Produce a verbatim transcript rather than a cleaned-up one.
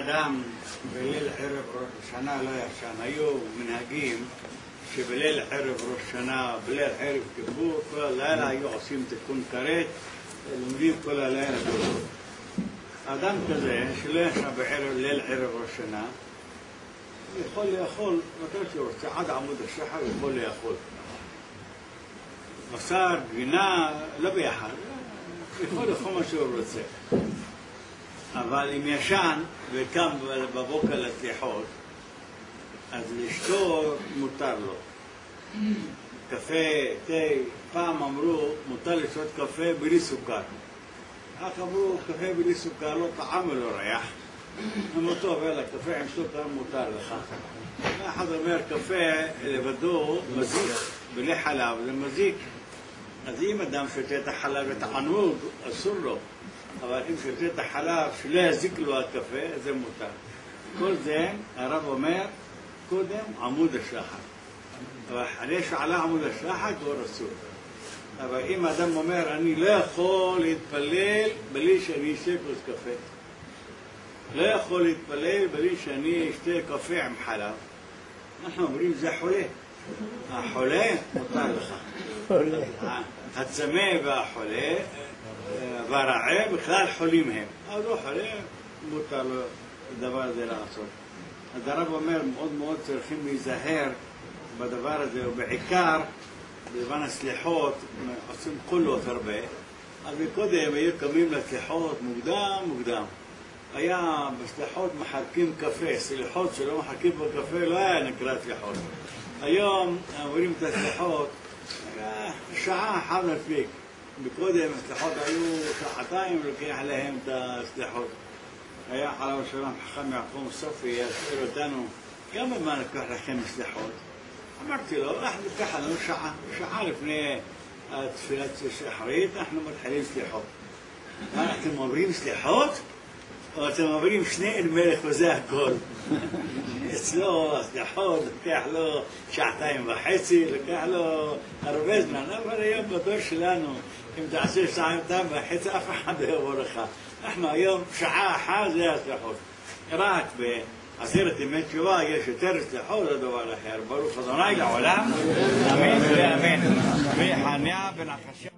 אדם בליל ערב ראש השנה לא ישן. היו מנהגים שבליל ערב ראש השנה, בליל ערב כיפור, כל הלילה היו עושים תיקון כרת, לומדים כל הלילה כיפור. אדם כזה שלא ישן בערב ליל ערב ראש השנה, יכול לאכול מתי שהוא רוצה, עד עמוד השחר יכול לאכול. בשר, גבינה, לא ביחד, יכול לאכול מה שהוא רוצה. אבל אם ישן וקם בבוקר לסליחות, אז לשתות מותר לו. קפה, תה, פעם אמרו מותר לשתות קפה בלי סוכר. רק אמרו קפה בלי סוכר לא טעם ולא ריח. אמרו טוב, אלא קפה עם סוכר מותר לך. אחד אומר קפה לבדו מזיק, בלי חלב זה מזיק. אז אם אדם שותה את החלב ותענוג, אסור לו. אבל אם שותה את החלב שלא יזיק לו הקפה, זה מותר. כל זה הרב אומר קודם עמוד השחר. אבל אחרי שעלה עמוד השחר כבר אסור. אבל אם אדם אומר אני לא יכול להתפלל בלי שאני אשתה כוס קפה. לא יכול להתפלל בלי שאני אשתה קפה עם חלב. אנחנו אומרים זה חולה. החולה מותר לך. הצמא והחולה והרעב בכלל חולים הם. אז לא חולה, מותר לו הדבר הזה לעשות. אז הרב אומר מאוד מאוד צריכים להיזהר בדבר הזה, ובעיקר בזמן הסליחות עושים קולות הרבה. אז קודם היו קמים לסליחות מוקדם מוקדם. היה בסליחות מחלקים קפה, סליחות שלא מחלקים בקפה לא היה נקרא סליחות. היום עוברים את הסליחות, שעה אחת מספיק. בקודם הסליחות היו שעתיים ולוקח להם את הסליחות. היה עליו השלום חכם יעקב סופי יסביר אותנו כמה זמן לקח לכם סליחות. אמרתי לו, אנחנו לקח לנו שעה, שעה לפני התפילת שחרית אנחנו מתחילים סליחות. אתם אומרים סליחות? או אתם אומרים שני אל מלך וזה הכל. אצלו הסליחות לקח לו שעתיים וחצי, לקח לו הרבה זמן, אבל היום בדור שלנו אם תעשה שעתיים וחצי אף אחד לא יבוא לך. אנחנו היום שעה אחת זה הסליחות. רק בעשרת ימי תשובה יש יותר סליחות, זה דבר אחר. ברוך ה' לעולם, אמן ואמן. וחניה בן עקשיא